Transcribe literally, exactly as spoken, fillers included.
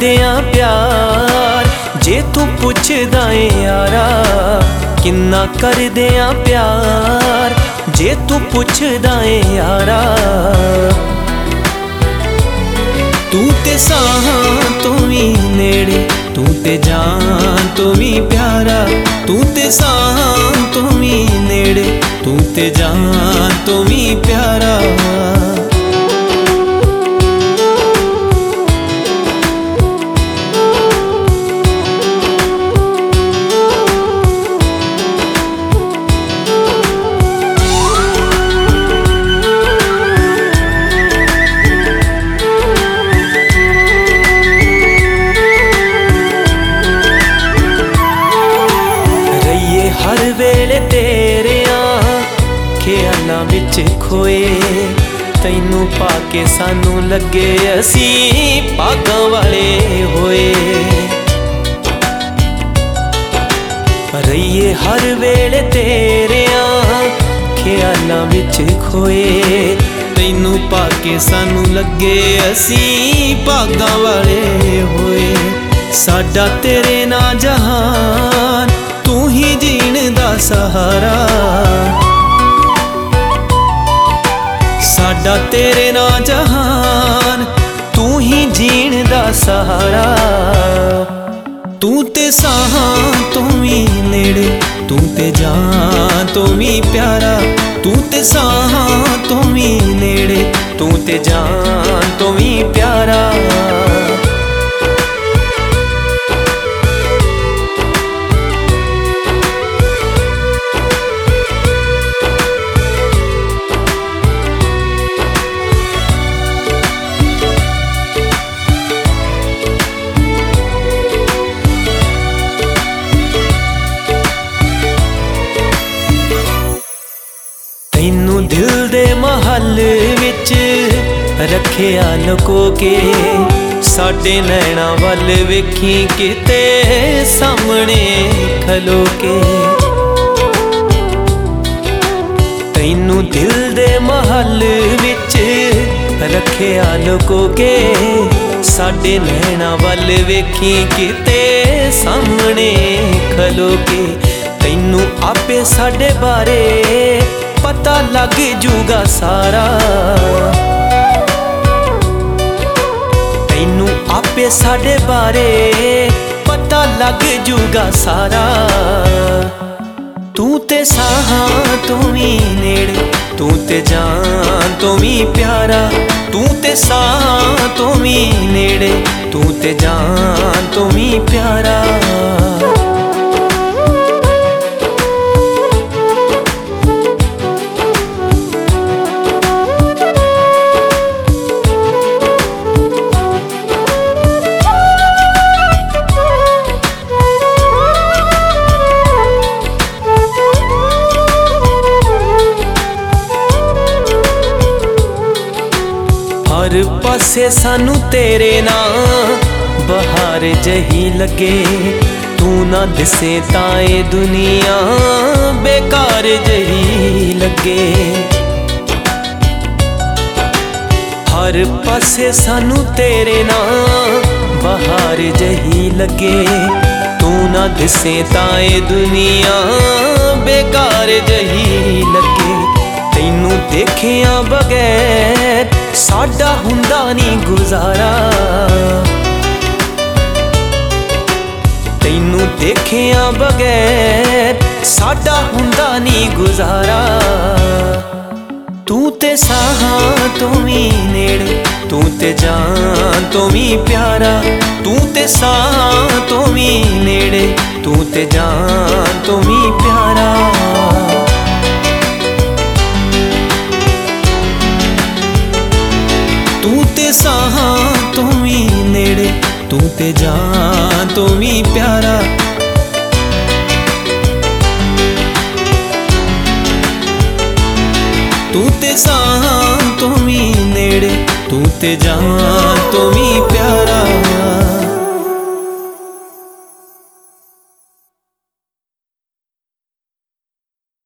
करदियां प्यार जे तू पुछदा ए यारा किन्ना करदियां प्यार जे तू पुछदा ए यारा। तू ते साहां तो भी नेड़े तू ते जान तो भी प्यारा। तू ते साहां तो भी नेड़े तू ते जान तो भी प्यारा। हर वेले तेरियां ख्यालां विच खोए तैनू पाके सानू लगे असी भागां वाले होए। रहिए हर वेले तेरियां ख्यालां विच खोए तैनू पाके सानू लगे असी भागां वाले होए। साडा तेरे ना जहान तू ही जीण दा सहारा। साडा तेरे ना जहान तू ही जीण दा सहारा। तू ते साहां तो भी नेड़े तू ते जान तो भी प्यारा। तू ते साहां तो भी नेड़े तू ते जान तो भी प्यारा। तैनू दिल दे महल विच रखिया लुको के साडे नैना वल वेखी किते सामने खलो के। तैनू दिल दे महल विच रखिया लुको के साडे नैना वल वेखी किते सामने खलो के। तैनू आपे साडे बारे पता लग जूगा सारा। तैनू आपे साडे बारे पता लग जूगा सारा। तू ते साहां तो भी नेड़े तू ते जान तो भी प्यारा। तू ते साहां तो भी नेड़े तू ते जान तो भी प्यारा। हर पासे सानू तेरे ना बहार जही लगे। तू ना दिसे ताए दुनिया बेकार जही लगे। हर पासे सानू तेरे ना बहार जही लगे। तू ना दिसे ताए दुनिया बेकार जही लगे। तैनू देखिया बगैर साडा हुंदा नी गुजारा। तैनू देखिया बगैर साडा हुंदा नी गुजारा। तू ते साहां तो भी नेड़े तू ते जान तो भी प्यारा। तू ते साहां तो भी नेड़े तू ते जान तो भी प्यारा। तू ते साहां तो भी नेड़े तू ते जान तो भी प्यारा। तू ते साहां तो भी नेड़े तू ते जान तो भी प्यारा।